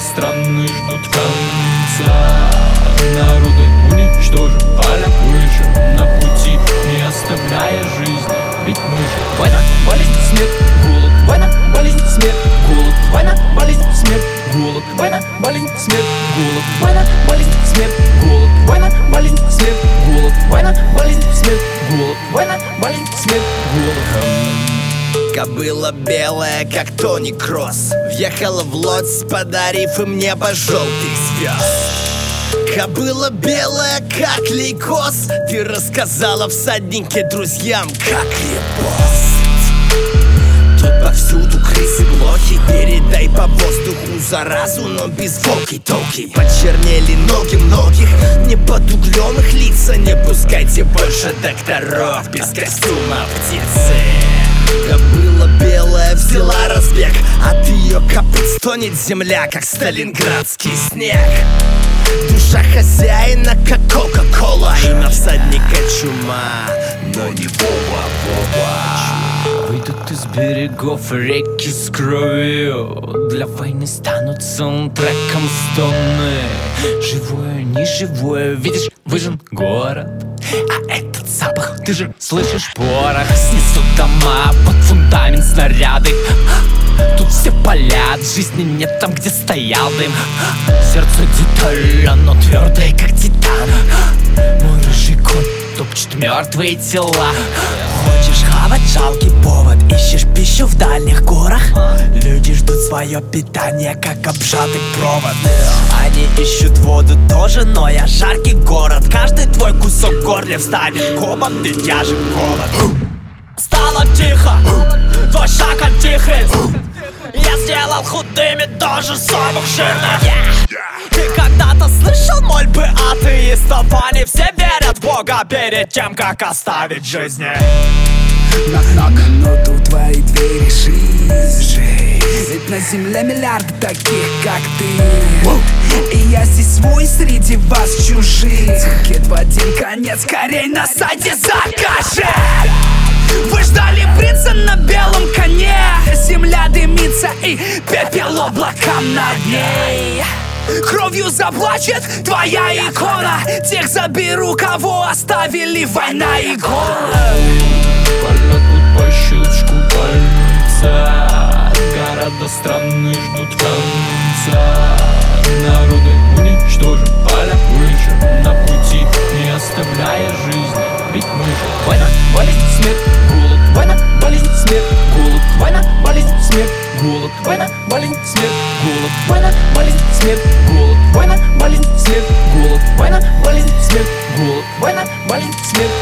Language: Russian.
страны ждут конца. Народы уничтожим, поля вырежем на пути, не оставляя жизни. Ведь мы же война, болезнь, смерть, голод. Война, болезнь, смерть, голод. Война, болезнь, смерть, голод. Война, болезнь, смерть, голод. Война, болезнь, смерть, голод. Война, болезнь, смерть, голод. Война, болезнь, смерть, голод. Война, болезнь, смерть, голод. Кобыла белая, как Тони Кросс, въехала в Лодзь, подарив им небо желтых звезд. Кобыла белая, как лейкоз, ты рассказала всаднике друзьям, как репост. Тут повсюду крысы, блохи, передай по воздуху заразу, но без волки-толки. Почернели ноги многих, не под углем их лица. Не пускайте больше докторов без костюма птицы. Кобыла белая взяла разбег, от ее копыт стонет земля, как сталинградский снег. Душа хозяина, как Кока-Кола, имя всадника чума, но не Вова-Вова. Выйдут из берегов реки с кровью, для войны станут саундтреком стоны. Живое, неживое, видишь, выжжен город, а этот запах, ты же слышишь порох. Снесут дома, под фундамент снаряды. Тут все палят, жизни нет там, где стоял дым. Сердце деталь, оно твердое, как титан. Мой рыжий конь топчет мертвые тела. Хочешь хавать, жалкий повод, ищешь пищу в дальних горах. Люди ждут свое питание, как обжатый провод. Они ищут воду тоже, но я жаркий город. Каждый твой кусок в горле встанет комом, ведь я же голод. Стало тихо, твой шаг антихрист. Я сделал худыми тоже самых жирных. Ты когда-то слышал мольбы атеистов? Они все верят в Бога перед тем, как оставить жизни. Knock-knock, но тут твои двери жизнь. Ведь на земле миллиарды таких, как ты. И я здесь свой среди вас чужих. Кит в один конец, скорей на сайте закажи. Вы ждали принца на белом коне. Земля дымится и пепел облакам над ней. Кровью заплачет твоя икона. Тех заберу, кого оставили война и голод. Полетут по щелчку пальца, города страны ждут конца. Народы уничтожим, поля вырежем на пути, не оставляя жизни. Ведь мы же война, болезнь, смерть, голод. Война, болезнь, смерть, голод. Война, болезнь, смерть, голод. Война, болезнь, смерть, голод. Война, болезнь, смерть, голод. Война, болезнь, смерть, голод. Война, болезнь, смерть, голод. Война, болезнь, смерть,